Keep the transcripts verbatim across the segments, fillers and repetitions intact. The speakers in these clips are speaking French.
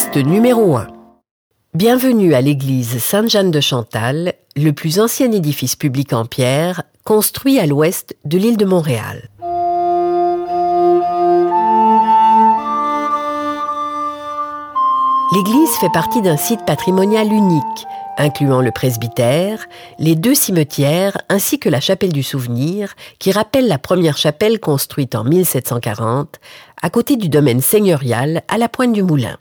Piste numéro un. Bienvenue à l'église Sainte-Jeanne de Chantal, le plus ancien édifice public en pierre construit à l'ouest de l'île de Montréal. L'église fait partie d'un site patrimonial unique, incluant le presbytère, les deux cimetières ainsi que la chapelle du Souvenir, qui rappelle la première chapelle construite en mille sept cent quarante, à côté du domaine seigneurial à la Pointe du Moulin.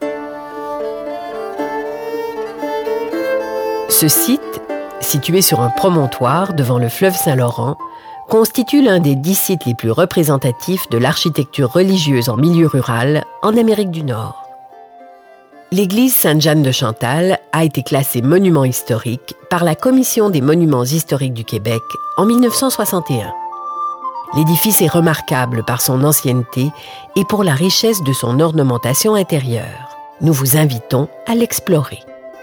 Ce site, situé sur un promontoire devant le fleuve Saint-Laurent, constitue l'un des dix sites les plus représentatifs de l'architecture religieuse en milieu rural en Amérique du Nord. L'église Sainte-Jeanne de Chantal a été classée monument historique par la Commission des monuments historiques du Québec en mille neuf cent soixante et un. L'édifice est remarquable par son ancienneté et pour la richesse de son ornementation intérieure. Nous vous invitons à l'explorer.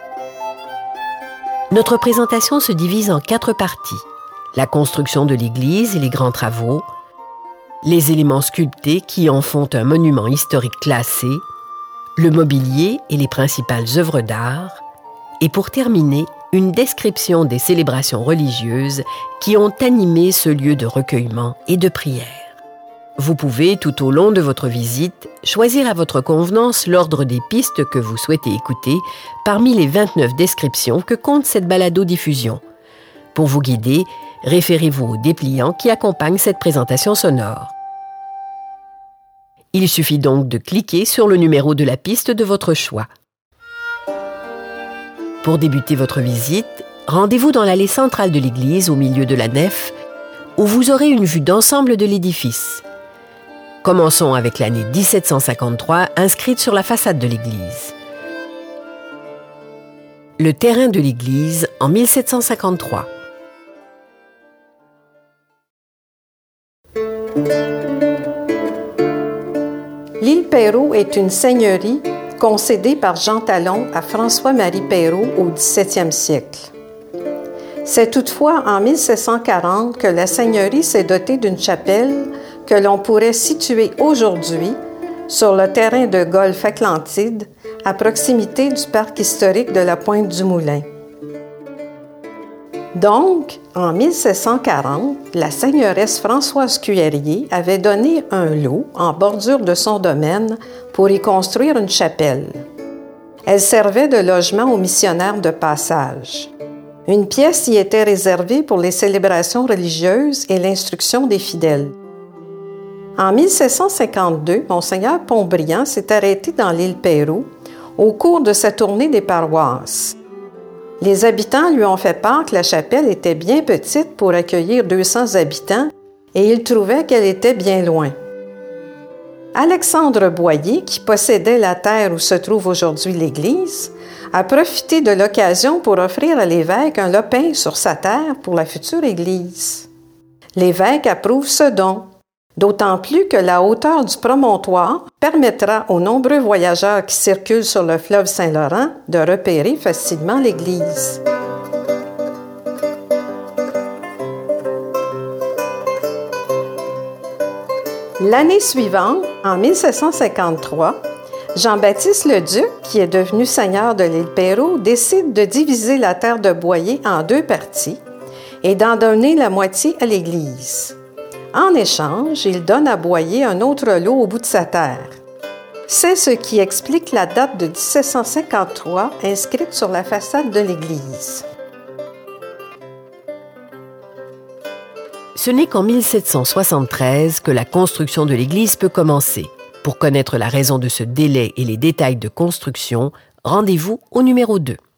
Notre présentation se divise en quatre parties. La construction de l'église et les grands travaux, les éléments sculptés qui en font un monument historique classé, le mobilier et les principales œuvres d'art, et pour terminer, une description des célébrations religieuses qui ont animé ce lieu de recueillement et de prière. Vous pouvez, tout au long de votre visite, choisir à votre convenance l'ordre des pistes que vous souhaitez écouter parmi les vingt-neuf descriptions que compte cette balado-diffusion. Pour vous guider, référez-vous au dépliant qui accompagne cette présentation sonore. Il suffit donc de cliquer sur le numéro de la piste de votre choix. Pour débuter votre visite, rendez-vous dans l'allée centrale de l'église au milieu de la nef, où vous aurez une vue d'ensemble de l'édifice. Commençons avec l'année dix-sept cent cinquante-trois inscrite sur la façade de l'église. Le terrain de l'église en mille sept cent cinquante-trois. L'île Perrot est une seigneurie concédée par Jean Talon à François-Marie Perrot au dix-septième siècle. C'est toutefois en mille sept cent quarante que la seigneurie s'est dotée d'une chapelle que l'on pourrait situer aujourd'hui sur le terrain de golf Atlantide, à proximité du parc historique de la Pointe du Moulin. Donc, en mille sept cent quarante, la seigneuresse Françoise Cuillerrier avait donné un lot en bordure de son domaine pour y construire une chapelle. Elle servait de logement aux missionnaires de passage. Une pièce y était réservée pour les célébrations religieuses et l'instruction des fidèles. En mille sept cent cinquante-deux, Monseigneur Pontbriand s'est arrêté dans l'île Perrot au cours de sa tournée des paroisses. Les habitants lui ont fait part que la chapelle était bien petite pour accueillir deux cents habitants et il trouvait qu'elle était bien loin. Alexandre Boyer, qui possédait la terre où se trouve aujourd'hui l'église, a profité de l'occasion pour offrir à l'évêque un lopin sur sa terre pour la future église. L'évêque approuve ce don, d'autant plus que la hauteur du promontoire permettra aux nombreux voyageurs qui circulent sur le fleuve Saint-Laurent de repérer facilement l'église. L'année suivante, en mille sept cent cinquante-trois, Jean-Baptiste Leduc, qui est devenu seigneur de l'île Perrot, décide de diviser la terre de Boyer en deux parties et d'en donner la moitié à l'église. En échange, il donne à Boyer un autre lot au bout de sa terre. C'est ce qui explique la date de dix-sept cent cinquante-trois inscrite sur la façade de l'église. Ce n'est qu'en mille sept cent soixante-treize que la construction de l'église peut commencer. Pour connaître la raison de ce délai et les détails de construction, rendez-vous au numéro deux.